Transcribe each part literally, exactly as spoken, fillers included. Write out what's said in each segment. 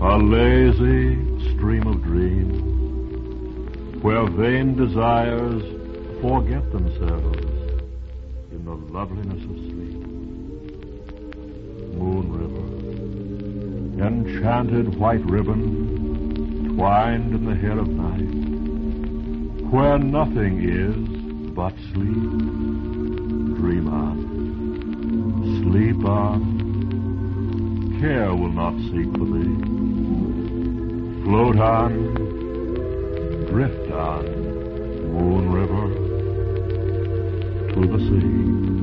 A lazy stream of dreams, where vain desires forget themselves in the loveliness of sleep. Moon river, enchanted white ribbon, twined in the hair of night, where nothing is but sleep. Dream on, sleep on, care will not seek for thee. Float on, drift on, moon river, to the sea.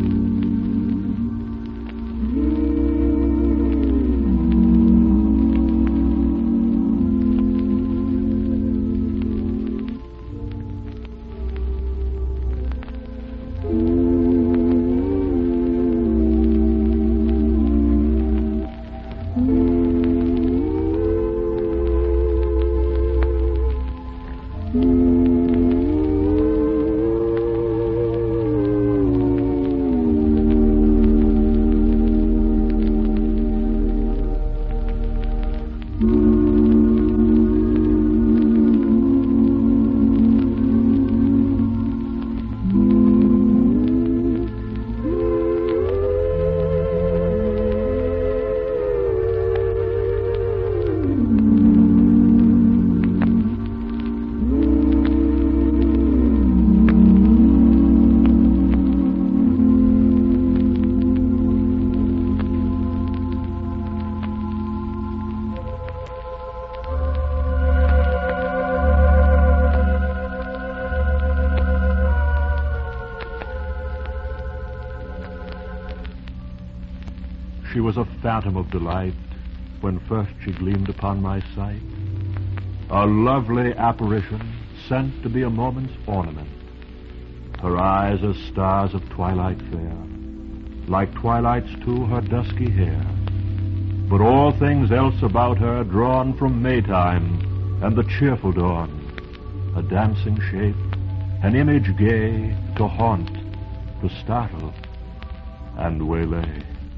She was a phantom of delight when first she gleamed upon my sight, a lovely apparition sent to be a moment's ornament, her eyes as stars of twilight fair, like twilight's too her dusky hair, but all things else about her drawn from Maytime and the cheerful dawn, a dancing shape, an image gay to haunt, to startle, and waylay.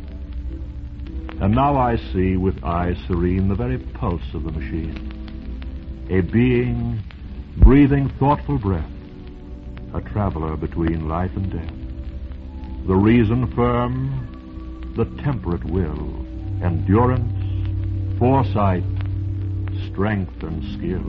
And now I see with eyes serene the very pulse of the machine, a being breathing thoughtful breath, a traveler between life and death, the reason firm, the temperate will, endurance, foresight, strength, and skill,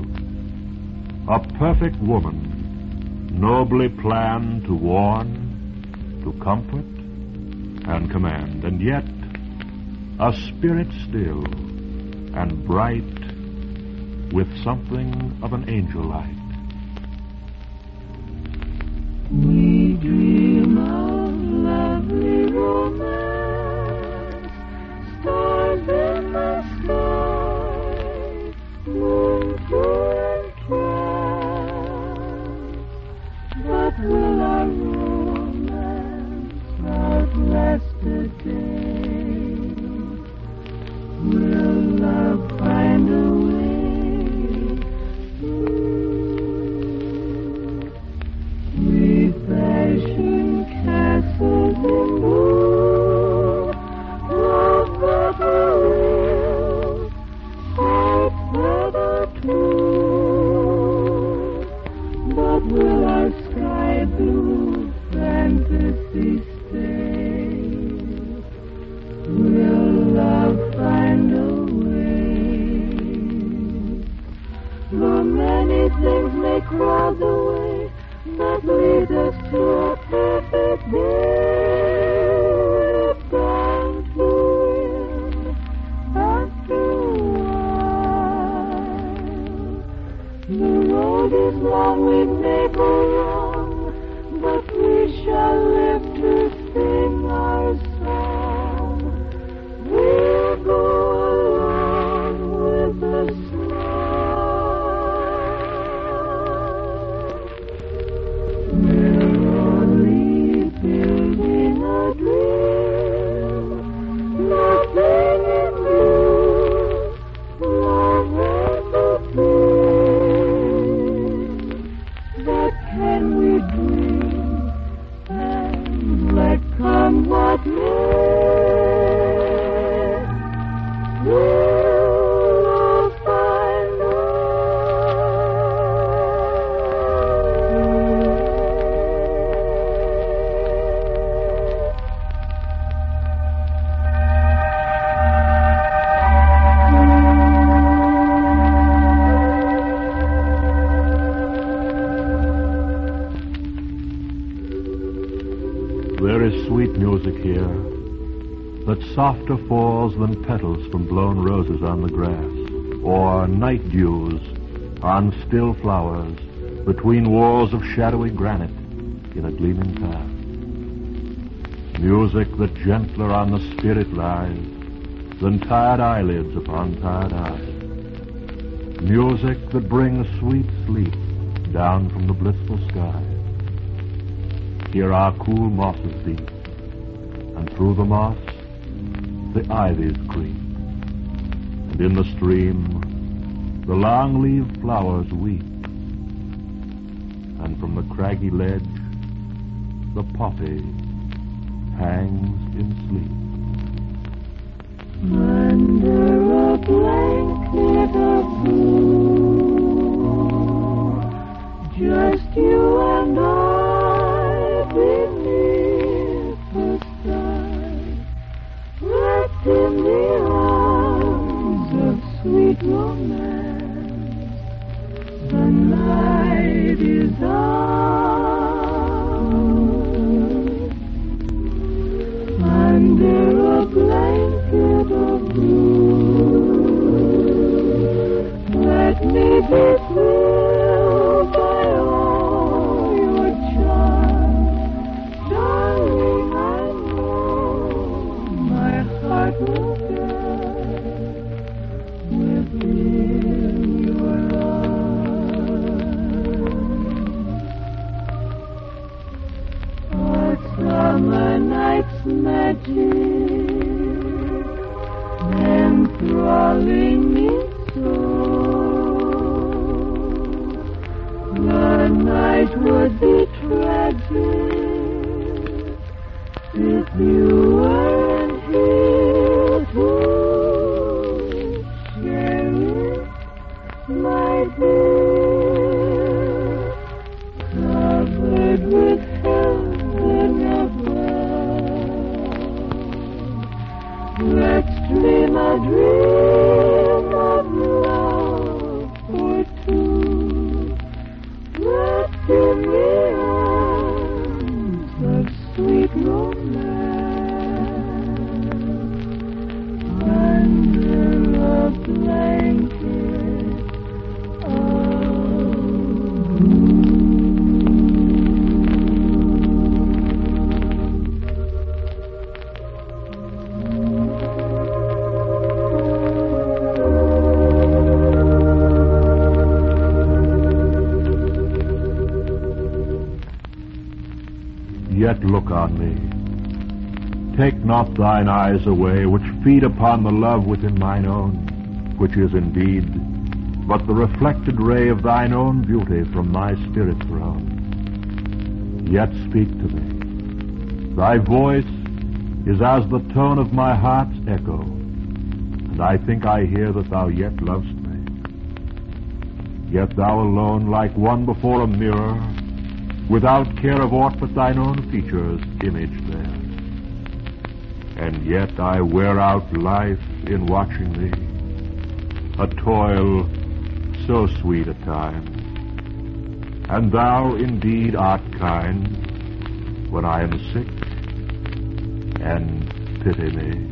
a perfect woman, nobly planned to warn, to comfort, and command, and yet a spirit still and bright with something of an angel light. We dream of lovely romance, stars in the sky, moon full and trance. But will our romance outlast the day? Will love find a way? We fashion castles in blue, love that will fight weather too. But will our sky blue fantasy stay? here that softer falls than petals from blown roses on the grass, or night dews on still flowers between walls of shadowy granite in a gleaming path. Music that gentler on the spirit lies than tired eyelids upon tired eyes. Music that brings sweet sleep down from the blissful sky. Here are cool mosses deep, and through the moss the ivies creep, and in the stream the long-leaved flowers weep, and from the craggy ledge the poppy hangs in sleep. Under a blanket of blue, just you and I beneath the sky, wrapped in the arms of sweet romance. The night is ours. Under a blanket of blue, let me be thrilled by all your charms. Darling, I know my heart will dance within your arms. A summer night's magic enthralling me so. The night would be tragic if you weren't here to share it, my dear. Covered with heaven above, let's dream a dream of love for two, wrapped in the arms of sweet romance, under a blanket of blue. Yet look on me. Take not thine eyes away, which feed upon the love within mine own, which is indeed but the reflected ray of thine own beauty from my spirit throne. Yet speak to me. Thy voice is as the tone of my heart's echo, and I think I hear that thou yet lovest me. Yet thou alone, like one before a mirror, without care of aught but thine own features imaged there. And yet I wear out life in watching thee, a toil so sweet at times. And thou indeed art kind when I am sick, and pity me.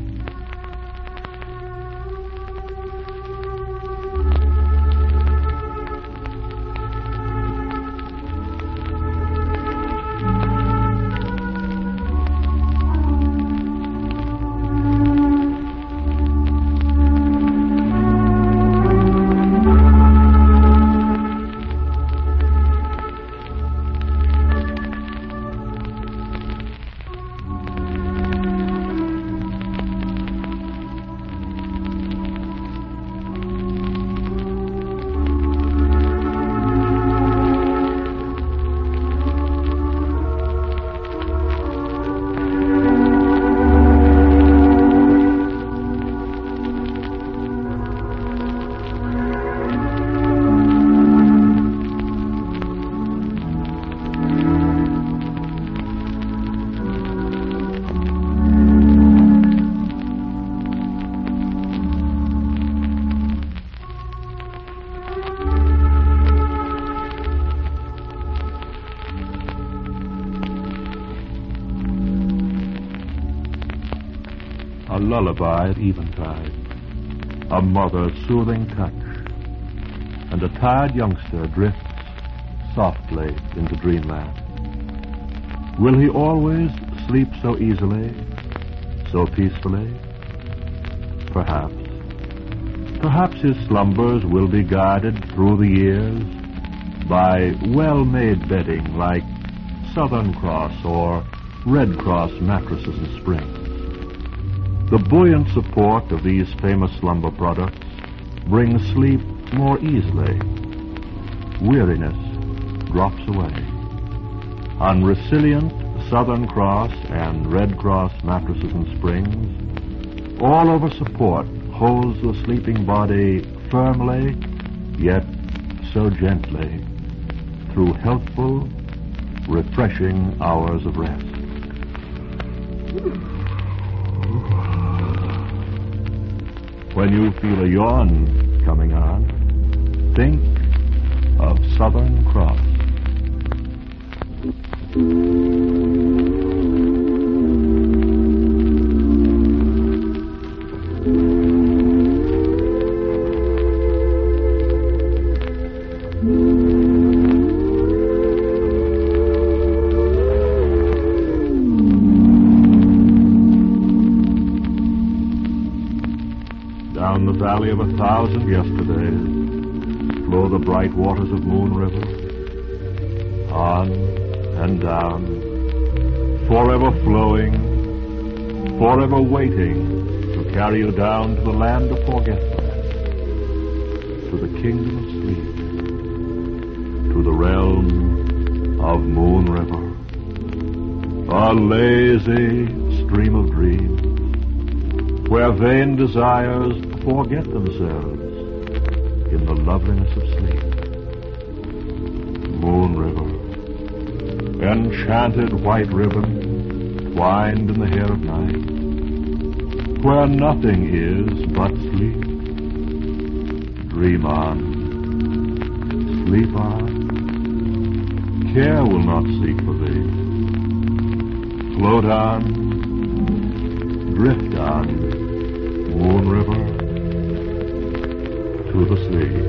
a lullaby at eventide, a mother's soothing touch, and a tired youngster drifts softly into dreamland. Will he always sleep so easily, so peacefully? Perhaps. Perhaps his slumbers will be guided through the years by well-made bedding like Southern Cross or Red Cross mattresses and springs. The buoyant support of these famous slumber products brings sleep more easily. Weariness drops away. On resilient Southern Cross and Red Cross mattresses and springs, all over support holds the sleeping body firmly, yet so gently, through healthful, refreshing hours of rest. When you feel a yawn coming on, think of Southern Cross. Down the valley of a thousand yesterdays flow the bright waters of Moon River, on and down, forever flowing, forever waiting to carry you down to the land of forgetfulness, to the kingdom of sleep, to the realm of Moon River, a lazy stream of dreams, where vain desires forget themselves in the loveliness of sleep. Moon River, enchanted white ribbon twined in the hair of night, where nothing is but sleep. Dream on, sleep on, care will not seek for thee. Float on, drift on, Moon River, to the sea.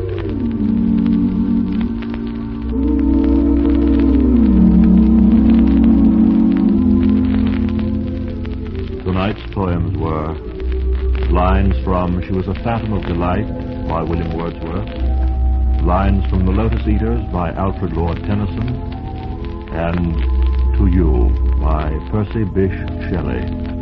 Tonight's poems were lines from She Was a Phantom of Delight by William Wordsworth, lines from The Lotus Eaters by Alfred Lord Tennyson, and To You by Percy Bysshe Shelley.